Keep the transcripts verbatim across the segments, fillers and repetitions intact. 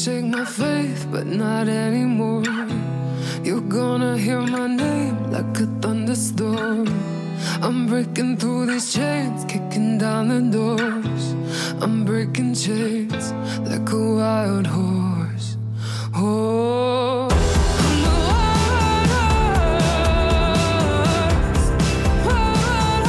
shake my faith, but not anymore. You're gonna hear my name like a thunderstorm. I'm breaking through these chains, kicking down the doors. I'm breaking chains like a wild horse. Oh, I'm a wild horse, wild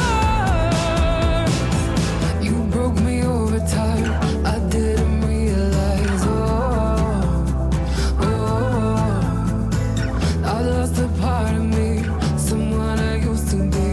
horse. You broke me over time, I didn't realize. Oh, oh, I lost a part of me, someone I used to be.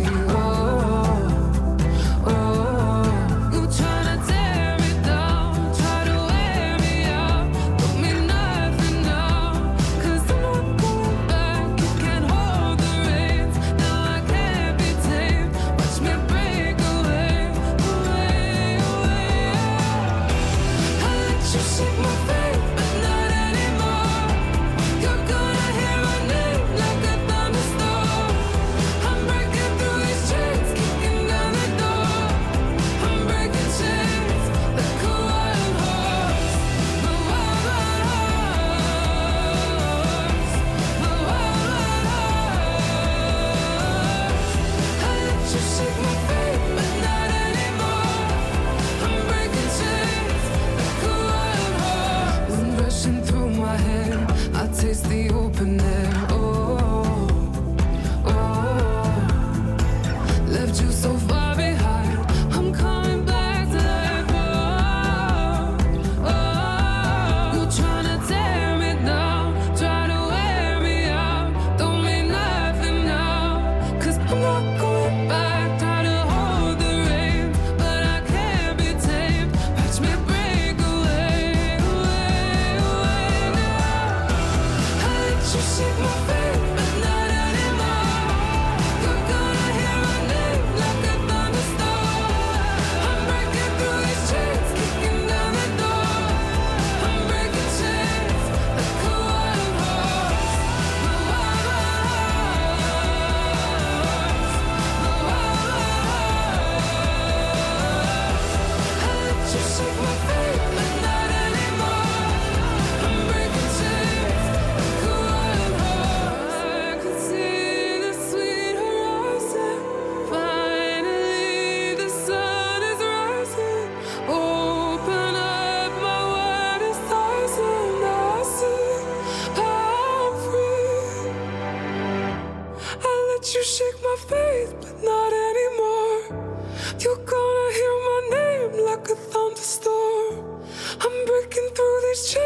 Taste the open air. Oh, oh, left you so far behind. I'm coming back to life. Oh, oh, you're trying to tear me down, try to wear me out. Don't mean nothing now, 'cause I'm not going back. Try to hold the reins, but I can't be tamed. Watch me break away, away, away now. You shake my faith, but not anymore. You're gonna hear my name like a thunderstorm. I'm breaking through these chains, kicking down the door. I'm breaking chains like a wild horse, a wild horse, a wild horse. I let you shake my faith, but not anymore. I'm breaking chains like a wild horse. I could see the sweet horizon. Finally, the sun is rising. Open up, my world is eyes, and I see I'm free. I let you shake my faith, but not anymore. You're gonna hear my name like a thunderstorm. I'm breaking through these chains.